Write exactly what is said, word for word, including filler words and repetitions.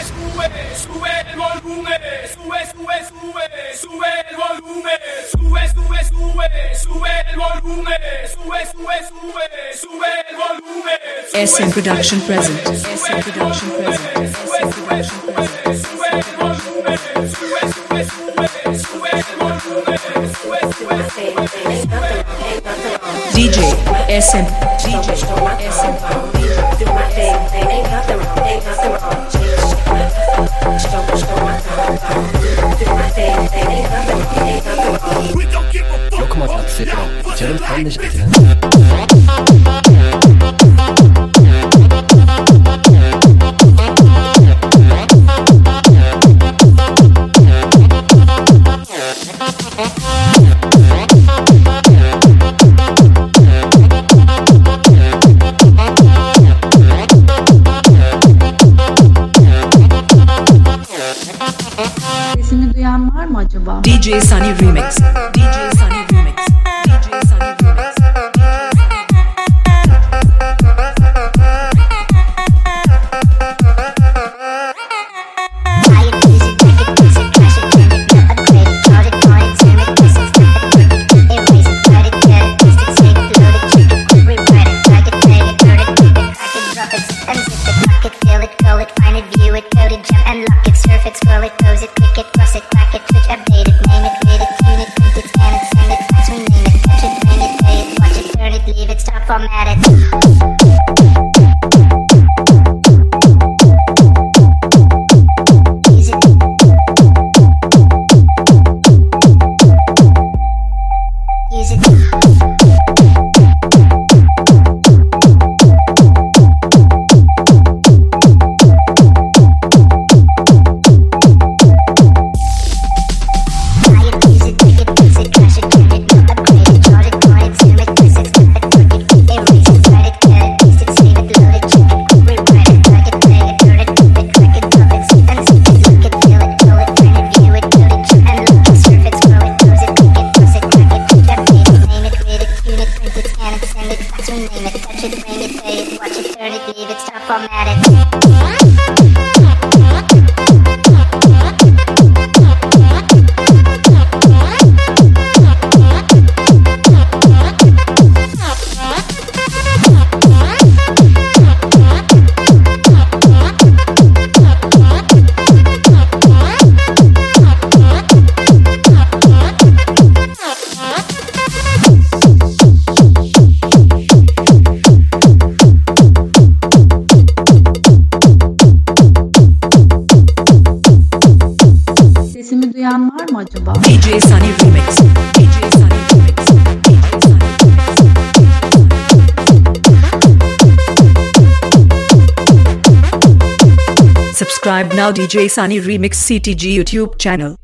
sube, sube el volumen, sube, sube, sube, sube el volumen, sube, sube, sube, sube el volumen, sube, sube, sube, sube el volumen. S M Production present. S M Production present. S M Production present. Sube el volumen, sube, sube, sube, sube el volumen, sube, sube, sube. D J S M. D J S M. Do my thing, ain't nothing wrong, ain't nothing wrong. Yok mu taksi falan? Canım sen de şey. Sesimi duyan var mı acaba? D J Sunny Remix. D J Sunny Remix. D J Sunny Remix. Format it. Sesimi duyan var mı acaba? D J Sunny Remix. D J Sunny Remix. D J Sunny Remix. Subscribe now D J Sunny Remix C T G YouTube channel.